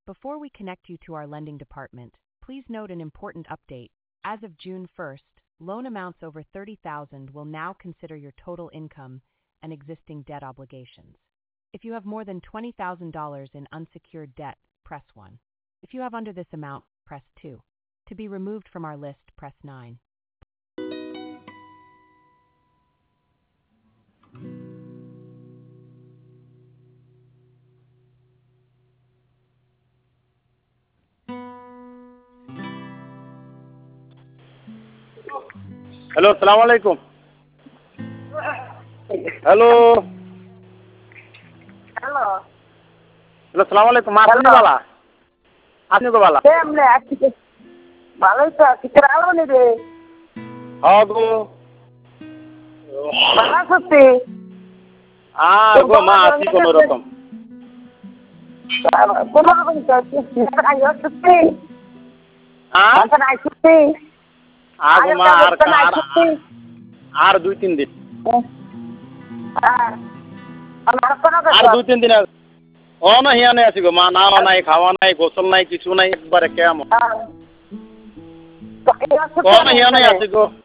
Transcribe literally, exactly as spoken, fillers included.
Before we connect you to our lending department, please note an important update. As of June first, loan amounts over thirty thousand dollars will now consider your total income and existing debt obligations. If you have more than twenty thousand dollars in unsecured debt, press one. If you have under this amount, press two. To be removed from our list, press nine. Hello अस्सलाम वालेकुम। Hello hello hello अस्सलाम वालेकुम। आपने वाला आपने को वाला কেমনে আজকে ভালোই তো আছি আলো নি রে हाँ गो ভালো আছি हाँ गो माँ आसी कोनो रकम কোনো রকম চলছে আই হচ্ছে हाँ এখন আইছি आगो माँ आर आर आर दो तीन दिन आर दो तीन दिन ও না হিয়া নাই আসি গো মা নাওয়া নাই খাওয়া নাই গোসল নাই কিছু নাই একবারে কেমন ও না হিয়া নাই আসি গো